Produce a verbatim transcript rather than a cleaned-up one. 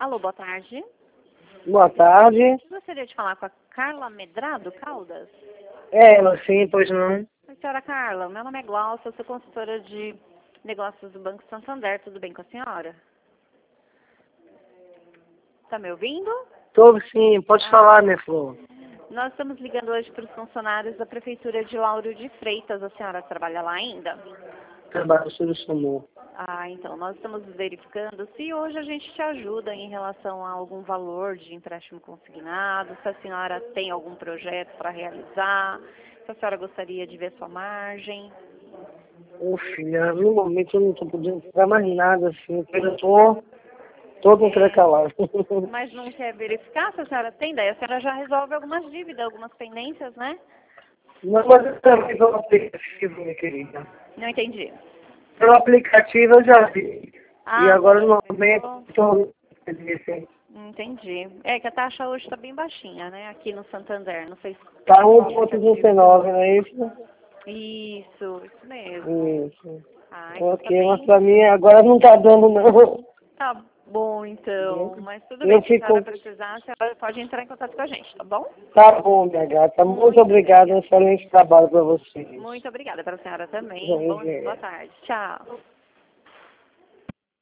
Alô, boa tarde. Boa tarde. Gostaria de falar com a Carla Medrado Caldas? É, ela sim, pois não. Oi, senhora Carla, meu nome é Glaucia, eu sou consultora de negócios do Banco Santander, tudo bem com a senhora? Tá me ouvindo? Tô sim, pode Ah, falar, minha flor. nós estamos ligando hoje para os funcionários da Prefeitura de Lauro de Freitas, a senhora trabalha lá ainda? Trabalho sobre o SAMU. Ah, então, nós estamos verificando se hoje a gente te ajuda em relação a algum valor de empréstimo consignado, se a senhora tem algum projeto para realizar, se a senhora gostaria de ver sua margem. Ô filha, no momento eu não tô podendo fazer mais nada assim, porque eu tô, tô com calado. Mas não quer verificar se a senhora tem? Daí a senhora já resolve algumas dívidas, algumas pendências, né? Não, mas eu também pelo aplicativo, minha querida. Não entendi. Pelo aplicativo eu já vi. E Ah, agora no momento então, tô... entendi. É que a taxa hoje está bem baixinha, né? Aqui no Santander, não sei se Tá um ponto vinte e nove, não é isso? Isso, isso mesmo. Isso. Ah, então tá Ok, mas bem. pra mim agora não tá dando não. Tá bom, então. Mas tudo bem, Eu se a senhora fico... precisar, a senhora pode entrar em contato com a gente, tá bom? Tá bom, minha gata. Muito Muito obrigado. Um obrigada. excelente trabalho para vocês. Muito obrigada para a senhora também. Vamos Bom, ver. boa tarde. Tchau.